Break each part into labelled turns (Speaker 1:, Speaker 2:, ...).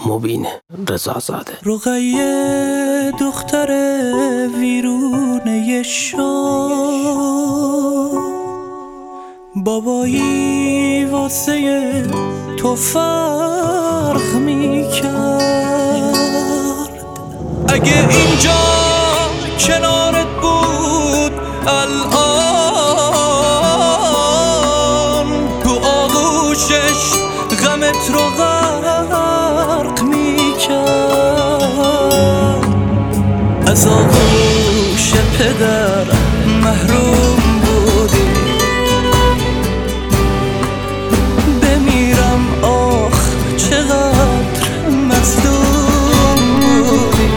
Speaker 1: مبین رضازاده.
Speaker 2: رقیه دختر ویرونه شام، بابایی واسه تو فرق میکرد. اگه اینجا کنارت بود الان، تو آغوشش غمت رو غرق میکرد. از آغوش پدر محروم بودی، بمیرم آخ چقدر مظلوم بودی.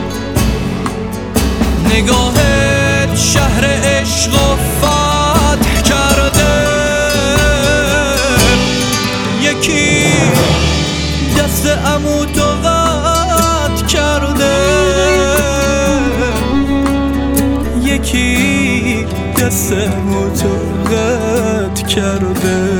Speaker 2: نگاهت شهر عشق و فتح کرده، یکی دست عمو تو قطع کرده، یکی دست عمو تو قطع کرده.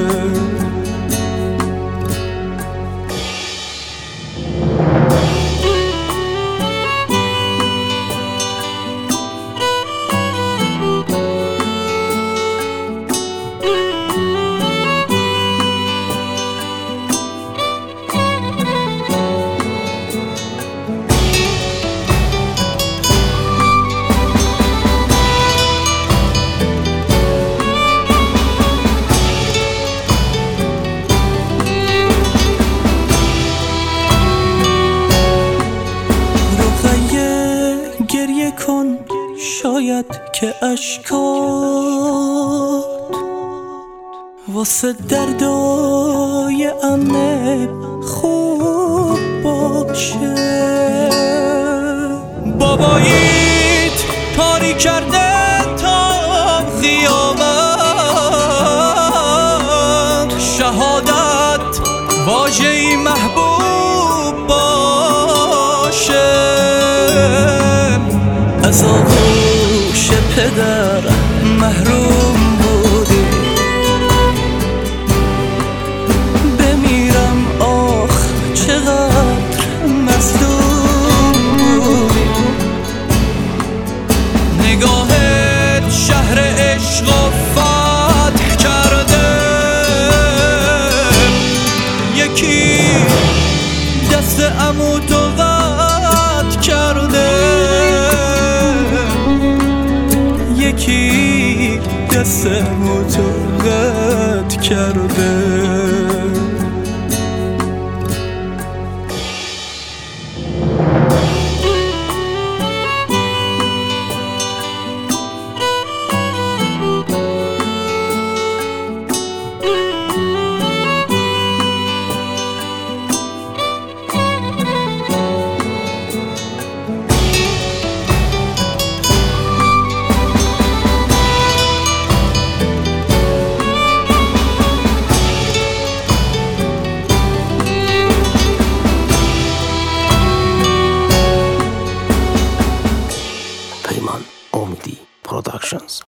Speaker 2: گریه کن شاید که اشکات واسه دردای عمه خوب باشه. باباییت کاری کرده تا قیامت، شهادت واژه‌ای محبوب باشه. از آغوش پدر محروم بودی، بمیرم آخ چقدر مظلوم بودی. نگاهت شهر عشق و فتح کرده، یکی دست عمو تو قطع کرده، یکی دست عمو تو قطع کرده.
Speaker 1: پیمان امیدی پروداکشنز.